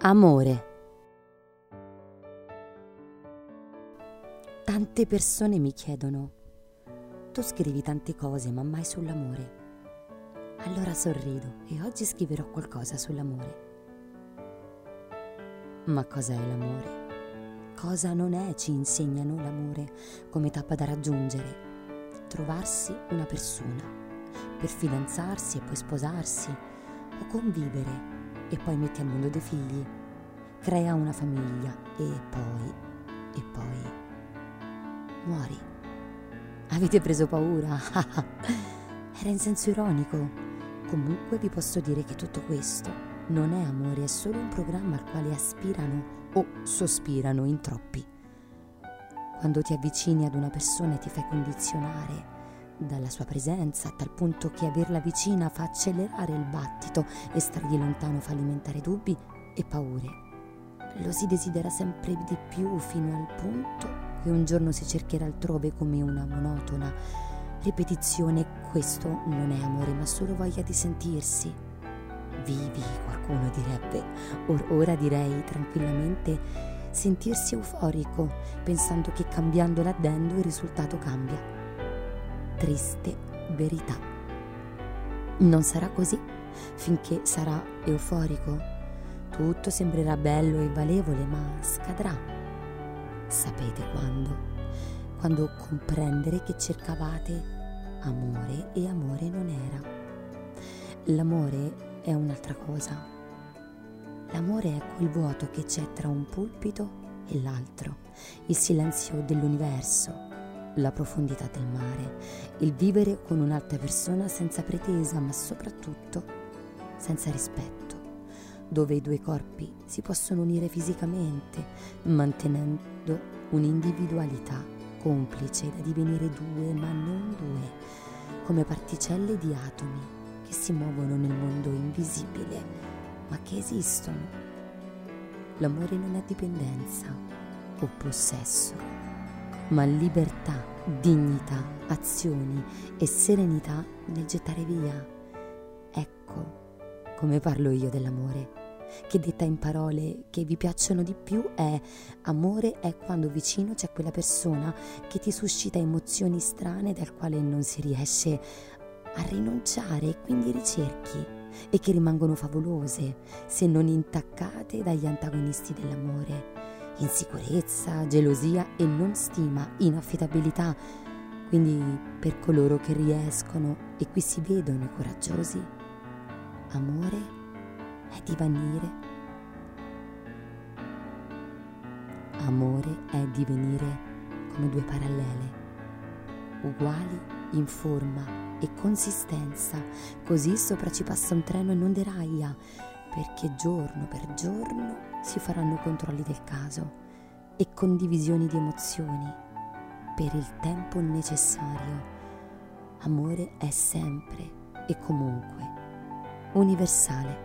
Amore. Tante persone mi chiedono: tu scrivi tante cose, ma mai sull'amore. Allora sorrido e oggi scriverò qualcosa sull'amore. Ma cos'è l'amore? Cosa non è? Ci insegnano l'amore come tappa da raggiungere. Trovarsi una persona per fidanzarsi e poi sposarsi, o convivere e poi metti al mondo dei figli, crea una famiglia e poi muori. Avete preso paura? Era in senso ironico. Comunque vi posso dire che tutto questo non è amore, è solo un programma al quale aspirano o sospirano in troppi. Quando ti avvicini ad una persona e ti fai condizionare dalla sua presenza, a tal punto che averla vicina fa accelerare il battito e stargli lontano fa alimentare dubbi e paure. Lo si desidera sempre di più fino al punto che un giorno si cercherà altrove come una monotona ripetizione. Questo non è amore, ma solo voglia di sentirsi vivi, qualcuno direbbe. Ora direi tranquillamente sentirsi euforico, pensando che cambiando l'addendo il risultato cambia. Triste verità. Non sarà così finché sarà euforico. Tutto sembrerà bello e valevole, ma scadrà. Sapete quando? Quando comprendere che cercavate amore e amore non era. L'amore è un'altra cosa. L'amore è quel vuoto che c'è tra un pulpito e l'altro, il silenzio dell'universo, la profondità del mare, il vivere con un'altra persona senza pretesa, ma soprattutto senza rispetto, dove i due corpi si possono unire fisicamente, mantenendo un'individualità complice da divenire due, ma non due, come particelle di atomi che si muovono nel mondo invisibile, ma che esistono. L'amore non è dipendenza o possesso, ma libertà, dignità, azioni e serenità nel gettare via. Ecco come parlo io dell'amore, che detta in parole che vi piacciono di più è: amore è quando vicino c'è quella persona che ti suscita emozioni strane dal quale non si riesce a rinunciare e quindi ricerchi, e che rimangono favolose se non intaccate dagli antagonisti dell'amore: insicurezza, gelosia e non stima, inaffidabilità. Quindi per coloro che riescono e qui si vedono coraggiosi, amore è divenire. Amore è divenire come due parallele, uguali in forma e consistenza, così sopra ci passa un treno e non derailla, perché giorno per giorno si faranno controlli del caso e condivisioni di emozioni per il tempo necessario. Amore è sempre e comunque universale.